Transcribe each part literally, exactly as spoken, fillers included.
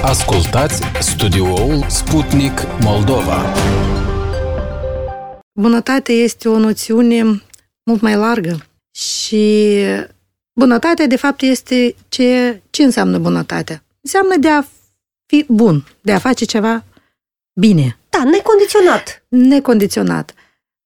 Ascultați studioul Sputnik Moldova. Bunătatea este o noțiune mult mai largă și bunătatea, de fapt, este ce, ce înseamnă bunătatea. Înseamnă de a fi bun, de a face ceva bine. Da, necondiționat. Necondiționat.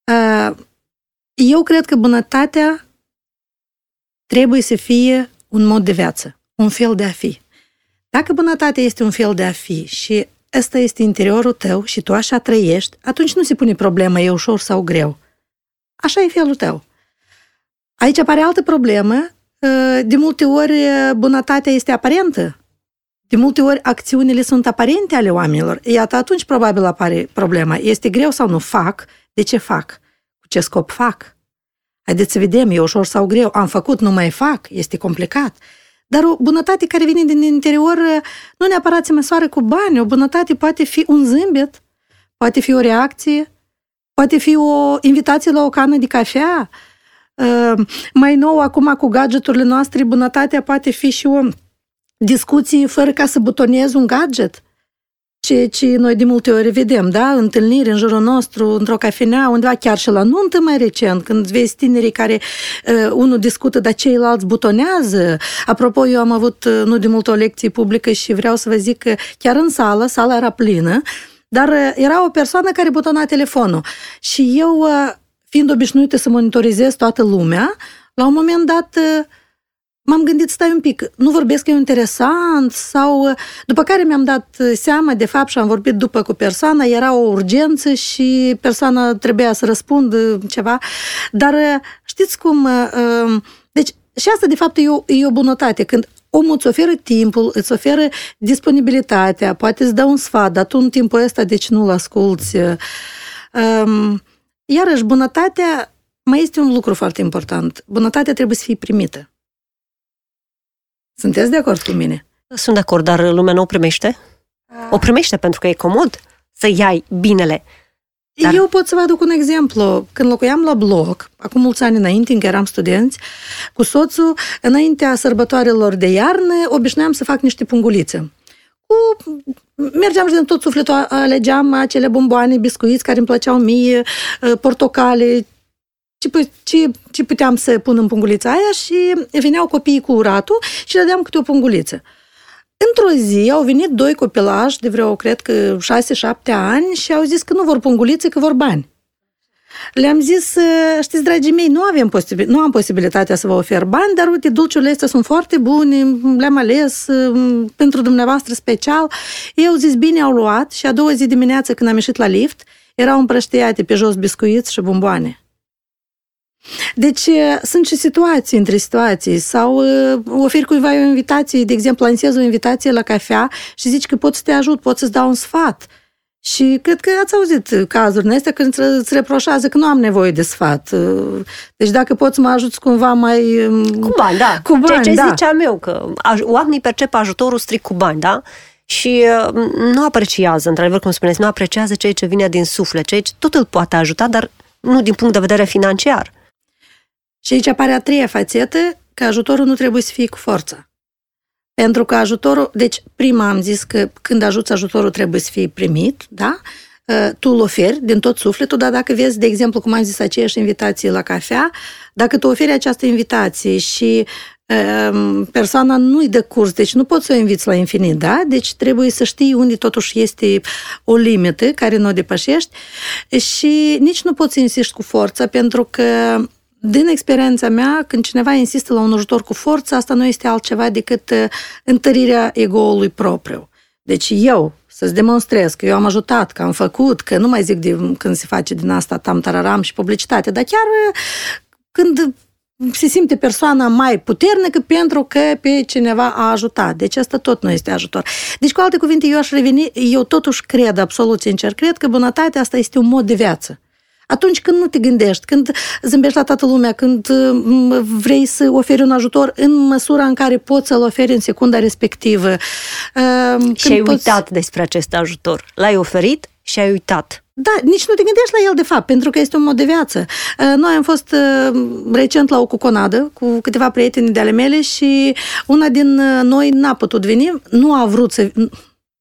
Eu cred că bunătatea trebuie să fie un mod de viață, un fel de a fi. Dacă bunătatea este un fel de a fi și ăsta este interiorul tău și tu așa trăiești, atunci nu se pune problema, e ușor sau greu. Așa e felul tău. Aici apare altă problemă. De multe ori bunătatea este aparentă. De multe ori acțiunile sunt aparente ale oamenilor. Iată, atunci probabil apare problema. Este greu sau nu? Fac. De ce fac? Cu ce scop fac? Haideți să vedem, e ușor sau greu. Am făcut, nu mai fac. Este complicat. Dar o bunătate care vine din interior nu neapărat se măsoară cu bani. O bunătate poate fi un zâmbet, poate fi o reacție, poate fi o invitație la o cană de cafea. Uh, mai nou, acum cu gadgeturile noastre, bunătatea poate fi și o discuție fără ca să butonezi un gadget. Ceea ce noi de multe ori vedem, da? Întâlniri în jurul nostru, într-o cafenea, undeva chiar și la nuntă mai recent, când vezi tinerii care uh, unul discută, dar ceilalți butonează. Apropo, eu am avut uh, nu de mult o lecție publică și vreau să vă zic că chiar în sală, sala era plină, dar uh, era o persoană care butona telefonul. Și eu, uh, fiind obișnuită să monitorizez toată lumea, la un moment dat uh, m-am gândit, stai un pic, nu vorbesc că e interesant sau... După care mi-am dat seama, de fapt, și am vorbit după cu persoana, era o urgență și persoana trebuia să răspundă ceva. Dar știți cum... Deci, și asta, de fapt, e o, e o bunătate. Când omul îți oferă timpul, îți oferă disponibilitatea, poate îți dă un sfat, dar tu în timpul ăsta, deci nu-l asculți. Iarăși, bunătatea mai este un lucru foarte important. Bunătatea trebuie să fie primită. Sunteți de acord cu mine? Sunt de acord, dar lumea nu o primește. O primește pentru că e comod să iai binele. Dar... Eu pot să vă aduc un exemplu. Când locuiam la bloc, acum mulți ani înainte, încă eram studenți, cu soțul, înaintea sărbătoarelor de iarnă, obișnuiam să fac niște pungulițe. Cu... Mergeam și din tot sufletul, alegeam acele bomboane, biscuiți care îmi plăceau mie, portocale, Ce, ce, ce puteam să pun în pungulița aia și veneau copiii cu uratul și le dădeam câte o punguliță. Într-o zi au venit doi copilași de vreo, cred că, șase-șapte ani și au zis că nu vor pungulițe, că vor bani. Le-am zis, știți, dragii mei, nu, avem posibil, nu am posibilitatea să vă ofer bani, dar uite, dulciurile astea sunt foarte bune, le-am ales pentru dumneavoastră special. Ei au zis, bine, au luat și a doua zi dimineață, când am ieșit la lift, erau împrăștiate pe jos biscuiți și bomboane. Deci sunt și situații între situații sau uh, oferi cuiva o invitație, de exemplu, lansezi o invitație la cafea și zici că pot să te ajut, pot să-ți dau un sfat. Și cred că ați auzit cazurile astea când îți reproșează că nu am nevoie de sfat. Deci dacă poți să mă ajuți cumva mai... Cu bani, da. Cu bani, Ceea ce da. ziceam eu, că oamenii percep ajutorul strict cu bani, da? Și nu apreciază, într-adevăr, cum spuneți, nu apreciază ceea ce vine din suflet, ceea ce tot îl poate ajuta, dar nu din punct de vedere financiar. Și aici apare a treia fațetă, că ajutorul nu trebuie să fie cu forța. Pentru că ajutorul, deci prima am zis că când ajuți, ajutorul trebuie să fie primit, da? Tu îl oferi din tot sufletul, dar dacă vezi, de exemplu, cum am zis, aceeași invitație la cafea, dacă tu oferi această invitație și um, persoana nu-i dă curs, deci nu poți să o inviți la infinit, da? Deci trebuie să știi unde totuși este o limită care nu o depășești și nici nu poți să insisti cu forța, pentru că din experiența mea, când cineva insistă la un ajutor cu forță, asta nu este altceva decât întărirea ego-ului propriu. Deci eu să-ți demonstrez că eu am ajutat, că am făcut, că nu mai zic de când se face din asta tam-tararam și publicitate, dar chiar când se simte persoana mai puternică pentru că pe cineva a ajutat. Deci asta tot nu este ajutor. Deci, cu alte cuvinte, eu aș reveni, eu totuși cred, absolut sincer, cred că bunătatea asta este un mod de viață. Atunci când nu te gândești, când zâmbești la toată lumea, când vrei să oferi un ajutor în măsura în care poți să-l oferi în secunda respectivă. Și ai poți... uitat despre acest ajutor. L-ai oferit și ai uitat. Da, nici nu te gândești la el, de fapt, pentru că este un mod de viață. Noi am fost recent la o cuconadă cu câteva prieteni de ale mele și una din noi n-a putut veni, nu a vrut să...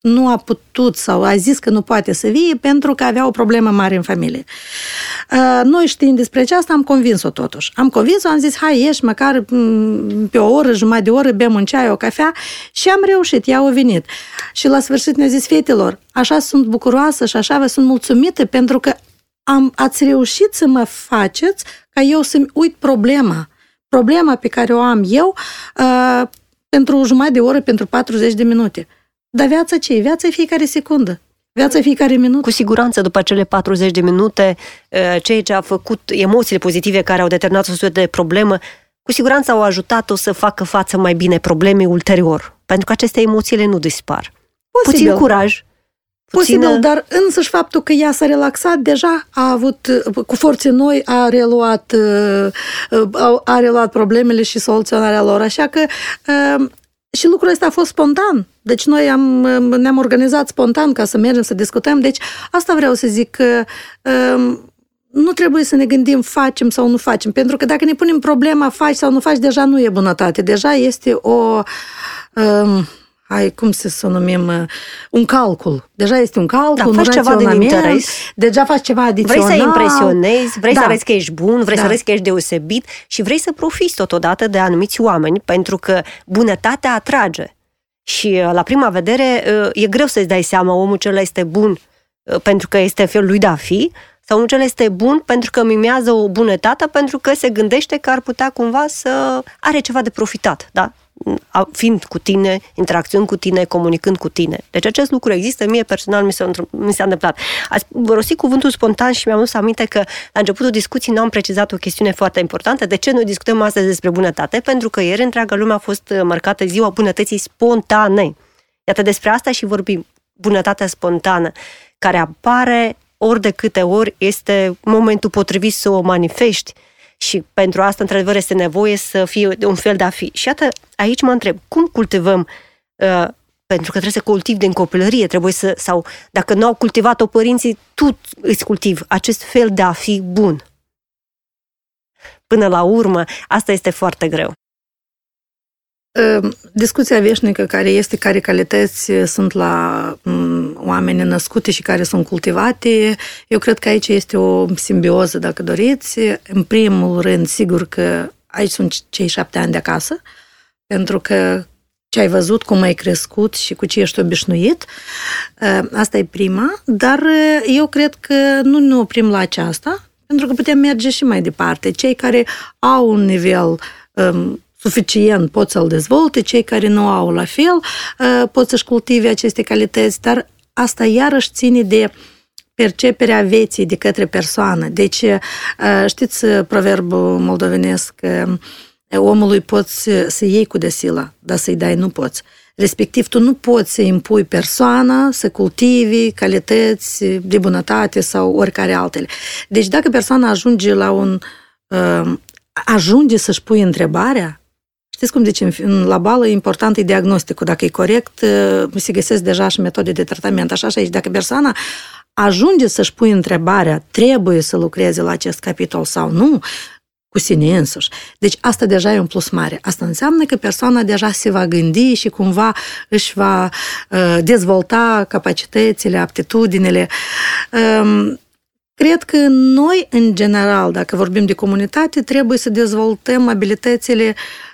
nu a putut sau a zis că nu poate să vie pentru că avea o problemă mare în familie. Noi știind despre aceasta, am convins-o totuși. Am convins-o, am zis, hai, ieși măcar pe o oră, jumătate de oră, bem un ceai, o cafea și am reușit, ea a venit. Și la sfârșit ne-a zis, fetelor, așa sunt bucuroasă și așa vă sunt mulțumită pentru că am, ați reușit să mă faceți ca eu să-mi uit problema. Problema pe care o am eu uh, pentru o jumătate de oră, pentru patruzeci de minute. Dar viața ce e? Viața e fiecare secundă. Viața e fiecare minut. Cu siguranță, după acele patruzeci de minute, ceea ce a făcut, emoțiile pozitive care au determinat o serie de problemă, cu siguranță au ajutat-o să facă față mai bine problemei ulterior. Pentru că aceste emoțiile nu dispar. Posibil. Puțin curaj. Puțină... Posibil, dar însăși faptul că ea s-a relaxat, deja a avut, cu forțe noi, a reluat, a reluat problemele și soluționarea lor. Așa că și lucrul ăsta a fost spontan. Deci noi am, ne-am organizat spontan ca să mergem să discutăm. Deci asta vreau să zic că nu trebuie să ne gândim facem sau nu facem. Pentru că dacă ne punem problema faci sau nu faci, deja nu e bunătate. Deja este o... hai, cum să să numim, un calcul. Deja este un calcul, da, un faci ceva din interes. Deja faci ceva adițional. Vrei să impresionezi, vrei da. să arăți că ești bun, vrei da. să arăți că ești deosebit și vrei să profiți totodată de anumiți oameni, pentru că bunătatea atrage. Și la prima vedere e greu să-ți dai seama omul cel este bun pentru că este felul lui de a fi, sau unul cel este bun pentru că mimează o bunătate, pentru că se gândește că ar putea cumva să are ceva de profitat, da? Fiind cu tine, interacțiuni cu tine, comunicând cu tine. Deci acest lucru există, mie personal mi s-a, mi s-a întâmplat. Ați rosit cuvântul spontan și mi-am adus aminte că la începutul discuției n-am precizat o chestiune foarte importantă. De ce noi discutăm astăzi despre bunătate? Pentru că ieri întreaga lume a fost marcată ziua bunătății spontane. Iată, despre asta și vorbim. Bunătatea spontană, care apare ori de câte ori este momentul potrivit să o manifesti. Și pentru asta, într-adevăr, este nevoie să fie un fel de a fi. Și iată, aici mă întreb, cum cultivăm, uh, pentru că trebuie să cultivi din copilărie, trebuie să, sau dacă nu au cultivat-o părinții, tu îți cultivi acest fel de a fi bun. Până la urmă, asta este foarte greu. Discuția veșnică care este, care calități sunt la oameni născute și care sunt cultivate, eu cred că aici este o simbioză, dacă doriți. În primul rând, sigur că aici sunt cei șapte ani de acasă, pentru că ce ai văzut, cum ai crescut și cu ce ești obișnuit, asta e prima, dar eu cred că nu ne oprim la aceasta, pentru că putem merge și mai departe. Cei care au un nivel suficient pot să-l dezvolte, cei care nu au la fel pot să-și cultive aceste calități, dar asta iarăși ține de perceperea vieții de către persoană. Deci, știți proverbul moldovenesc că omului poți să iei cu de silă, dar să-i dai nu poți. Respectiv, tu nu poți să impui persoana să cultivi calități de bunătate sau oricare altele. Deci, dacă persoana ajunge la un... ajunge să-și pui întrebarea, știți cum zicem, la bală important e diagnosticul. Dacă e corect, se găsesc deja și metode de tratament. Așa și aici, dacă persoana ajunge să-și pui întrebarea, trebuie să lucreze la acest capitol sau nu, cu sine însuși. Deci asta deja e un plus mare. Asta înseamnă că persoana deja se va gândi și cumva își va uh, dezvolta capacitățile, aptitudinile. Um, Cred că noi, în general, dacă vorbim de comunitate, trebuie să dezvoltăm abilitățile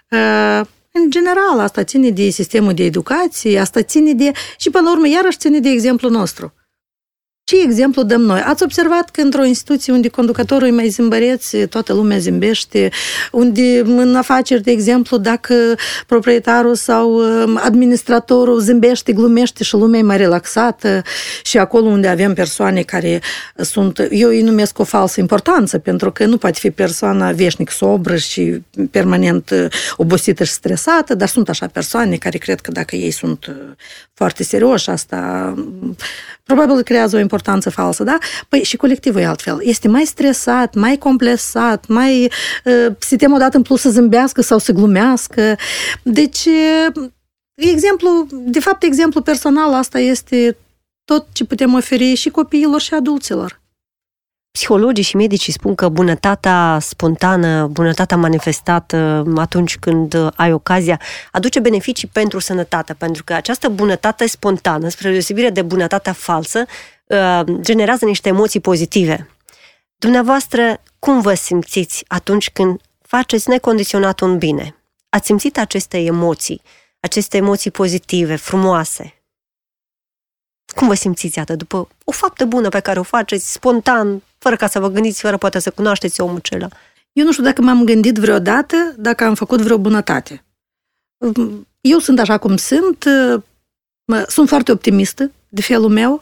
în general. Asta ține de sistemul de educație, asta ține de... Și până la urmă, iarăși ține de exemplul nostru. Ce exemplu dăm noi? Ați observat că într-o instituție unde conducătorul e mai zâmbăreț, toată lumea zâmbește, unde în afaceri, de exemplu, dacă proprietarul sau administratorul zâmbește, glumește și lumea e mai relaxată, și acolo unde avem persoane care sunt, eu îi numesc o falsă importanță, pentru că nu poate fi persoana veșnic sobră și permanent obosită și stresată, dar sunt așa persoane care cred că dacă ei sunt foarte serioși, asta probabil creează o importanță falsă, da? Păi și colectivul e altfel. Este mai stresat, mai complexat, mai uh, sistemul dat în plus să zâmbească sau să glumească. Deci, exemplu, de fapt, exemplu personal, asta este tot ce putem oferi și copiilor și adulților. Psihologii și medicii spun că bunătatea spontană, bunătatea manifestată atunci când ai ocazia, aduce beneficii pentru sănătate, pentru că această bunătate spontană, spre deosebire de bunătatea falsă, generează niște emoții pozitive. Dumneavoastră, cum vă simțiți atunci când faceți necondiționat un bine? Ați simțit aceste emoții, aceste emoții pozitive, frumoase? Cum vă simțiți atât după o faptă bună pe care o faceți spontan, fără ca să vă gândiți, fără poate să cunoașteți omul acela? Eu nu știu dacă m-am gândit vreodată dacă am făcut vreo bunătate. Eu sunt așa cum sunt, sunt foarte optimistă de felul meu.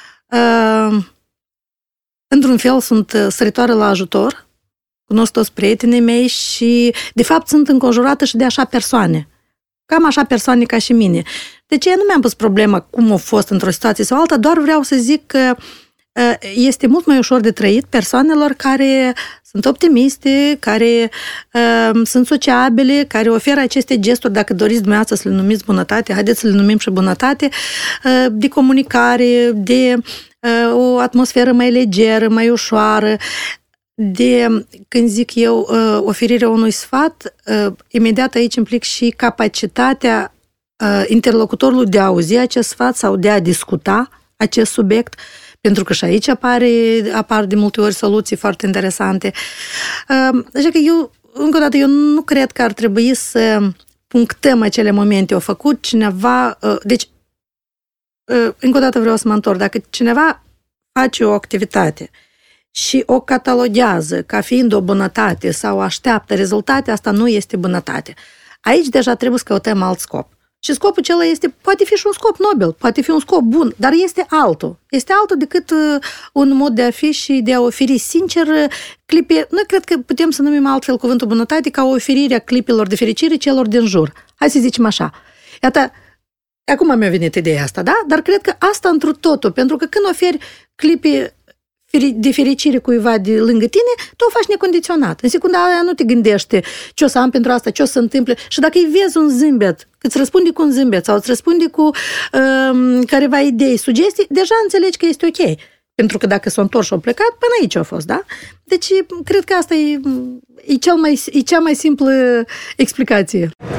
Într-un fel sunt săritoare la ajutor, cunosc toți prietenii mei și de fapt sunt înconjurată și de așa persoane. Cam așa persoane ca și mine. Deci eu nu mi-am pus problema cum a fost într-o situație sau alta, doar vreau să zic că este mult mai ușor de trăit persoanelor care sunt optimiste, care uh, sunt sociabile, care oferă aceste gesturi, dacă doriți dumneavoastră să le numiți bunătate, haideți să le numim și bunătate, uh, de comunicare, de uh, o atmosferă mai legeră, mai ușoară, de, când zic eu, uh, oferirea unui sfat, uh, imediat aici implic și capacitatea uh, interlocutorului de a auzi acest sfat sau de a discuta acest subiect, pentru că și aici apare, apar de multe ori soluții foarte interesante. Așa că eu, încă o dată, eu nu cred că ar trebui să punctăm acele momente. O făcut cineva... Deci, încă o dată vreau să mă întorc. Dacă cineva face o activitate și o catalogează ca fiind o bunătate sau așteaptă rezultate, asta nu este bunătate. Aici deja trebuie să căutăm alt scop. Și scopul acela este, poate fi și un scop nobil, poate fi un scop bun, dar este altul. Este altul decât uh, un mod de a fi și de a oferi sincer clipe. Noi cred că putem să numim altfel cuvântul bunătate ca o oferire a clipelor de fericire celor din jur. Hai să zicem așa. Iată, acum mi-a venit ideea asta, da? Dar cred că asta întru totul, pentru că când oferi clipe de fericire cuiva de lângă tine, tu o faci necondiționat. În secunda aia nu te gândești ce o să am pentru asta, ce o să întâmple. Și dacă îi vezi un zâmbet, că îți răspunde cu un zâmbet sau îți răspunde cu um, careva idei, sugestii, deja înțelegi că este ok. Pentru că dacă s-o întors și o plecat, până aici a fost, da? Deci, cred că asta e, e, cel mai, e cea mai simplă explicație.